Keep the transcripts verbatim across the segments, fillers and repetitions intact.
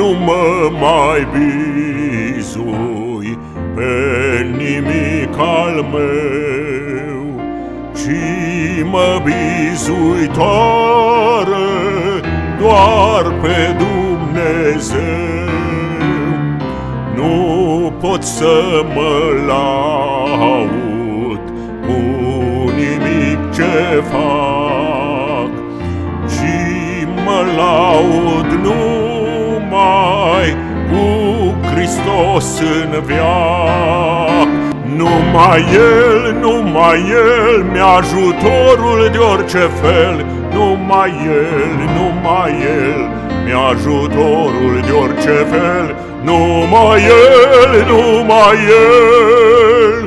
nu mă mai bizui pe nimic al meu, ci mă bizui toare doar pe Dumnezeu. Nu pot să mă laud cu nimic ce fac, ci mă laud numai cu Hristos în veac. Numai El, numai El mi ajutorul de orice fel, numai El, numai El mi ajutorul de orice fel, numai El, numai El.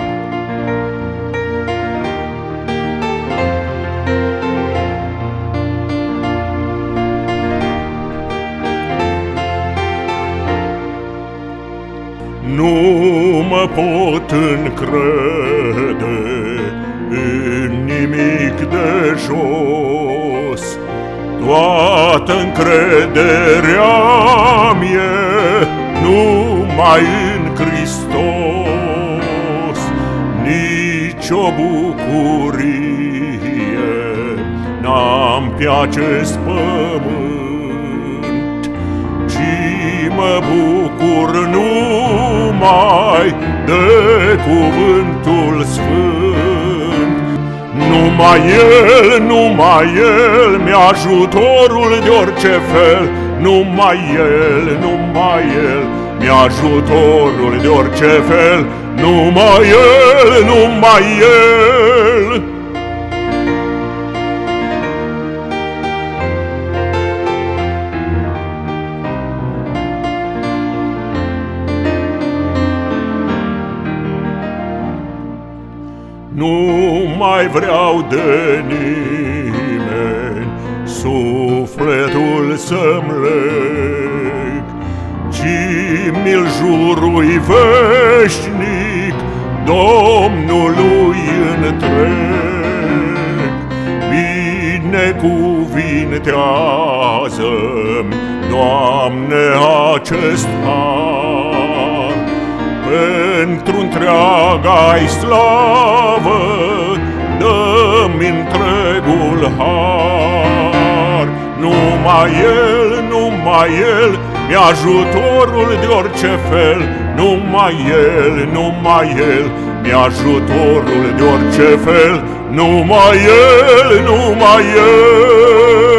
Nu mă pot încrede în nimic de jos, toată încrederea mie numai în Hristos. Nici o bucurie n-am pe acest pământ, ci mă bucur numai de cuvântul sfânt. Numai El, numai El mi ajutorul de orice fel, numai El, numai El mi ajutorul de orice fel, numai El, numai El. Nu mai vreau de nimeni sufletul să-mi leg, ci mi-l jurui veșnic Domnului întreg. Binecuvintează-mi, Doamne, acest har, pentru întreaga-i slavă dă-mi întregul har. Numai El, numai El mi ajutorul de orice fel, numai El, numai El mi ajutorul de orice fel, numai El, numai El.